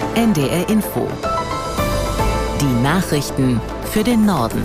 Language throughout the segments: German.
NDR Info. Die Nachrichten für den Norden.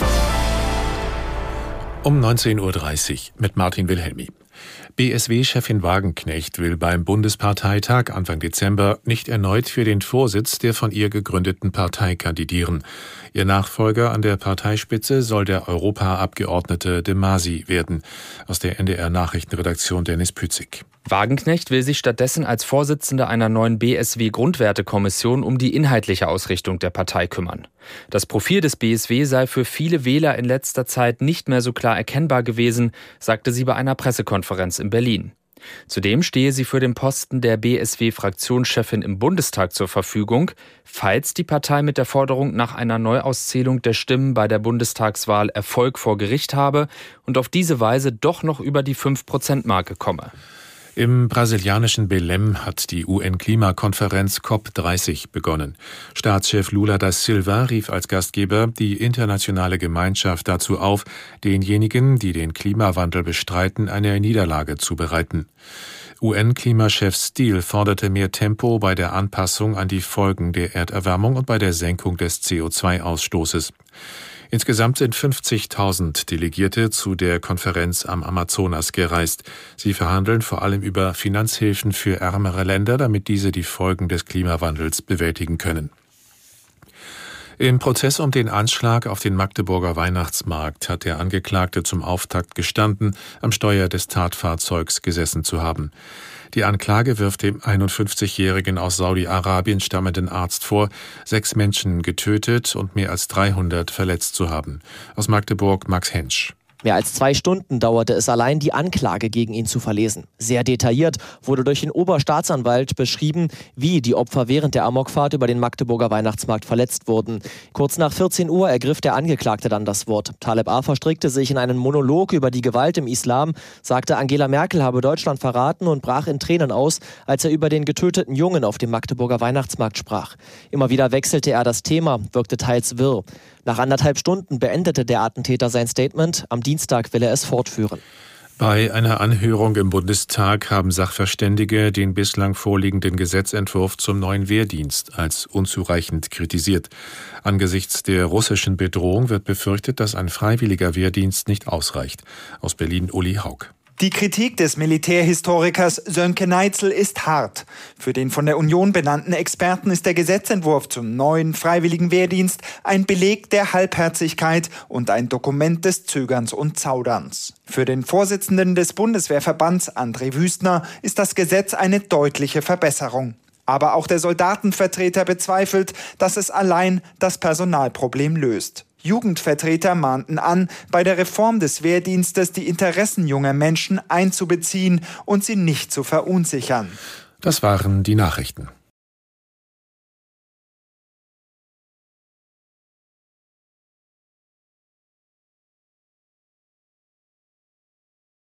Um 19:30 Uhr mit Martin Wilhelmi. BSW-Chefin Wagenknecht will beim Bundesparteitag Anfang Dezember nicht erneut für den Vorsitz der von ihr gegründeten Partei kandidieren. Ihr Nachfolger an der Parteispitze soll der Europaabgeordnete de Masi werden. Aus der NDR-Nachrichtenredaktion Dennis Pützig. Wagenknecht will sich stattdessen als Vorsitzende einer neuen BSW-Grundwertekommission um die inhaltliche Ausrichtung der Partei kümmern. Das Profil des BSW sei für viele Wähler in letzter Zeit nicht mehr so klar erkennbar gewesen, sagte sie bei einer Pressekonferenz in Berlin. Zudem stehe sie für den Posten der BSW-Fraktionschefin im Bundestag zur Verfügung, falls die Partei mit der Forderung nach einer Neuauszählung der Stimmen bei der Bundestagswahl Erfolg vor Gericht habe und auf diese Weise doch noch über die 5%-Marke komme. Im brasilianischen Belém hat die UN-Klimakonferenz COP30 begonnen. Staatschef Lula da Silva rief als Gastgeber die internationale Gemeinschaft dazu auf, denjenigen, die den Klimawandel bestreiten, eine Niederlage zu bereiten. UN-Klimachef Steele forderte mehr Tempo bei der Anpassung an die Folgen der Erderwärmung und bei der Senkung des CO2-Ausstoßes. Insgesamt sind 50.000 Delegierte zu der Konferenz am Amazonas gereist. Sie verhandeln vor allem über Finanzhilfen für ärmere Länder, damit diese die Folgen des Klimawandels bewältigen können. Im Prozess um den Anschlag auf den Magdeburger Weihnachtsmarkt hat der Angeklagte zum Auftakt gestanden, am Steuer des Tatfahrzeugs gesessen zu haben. Die Anklage wirft dem 51-jährigen aus Saudi-Arabien stammenden Arzt vor, 6 Menschen getötet und mehr als 300 verletzt zu haben. Aus Magdeburg Max Hensch. Mehr als 2 Stunden dauerte es allein, die Anklage gegen ihn zu verlesen. Sehr detailliert wurde durch den Oberstaatsanwalt beschrieben, wie die Opfer während der Amokfahrt über den Magdeburger Weihnachtsmarkt verletzt wurden. Kurz nach 14 Uhr ergriff der Angeklagte dann das Wort. Taleb A. verstrickte sich in einen Monolog über die Gewalt im Islam, sagte, Angela Merkel habe Deutschland verraten und brach in Tränen aus, als er über den getöteten Jungen auf dem Magdeburger Weihnachtsmarkt sprach. Immer wieder wechselte er das Thema, wirkte teils wirr. Nach 1,5 Stunden beendete der Attentäter sein Statement. Am Dienstag will er es fortführen. Bei einer Anhörung im Bundestag haben Sachverständige den bislang vorliegenden Gesetzentwurf zum neuen Wehrdienst als unzureichend kritisiert. Angesichts der russischen Bedrohung wird befürchtet, dass ein freiwilliger Wehrdienst nicht ausreicht. Aus Berlin Uli Haug. Die Kritik des Militärhistorikers Sönke Neitzel ist hart. Für den von der Union benannten Experten ist der Gesetzentwurf zum neuen freiwilligen Wehrdienst ein Beleg der Halbherzigkeit und ein Dokument des Zögerns und Zauderns. Für den Vorsitzenden des Bundeswehrverbands, André Wüstner, ist das Gesetz eine deutliche Verbesserung. Aber auch der Soldatenvertreter bezweifelt, dass es allein das Personalproblem löst. Jugendvertreter mahnten an, bei der Reform des Wehrdienstes die Interessen junger Menschen einzubeziehen und sie nicht zu verunsichern. Das waren die Nachrichten.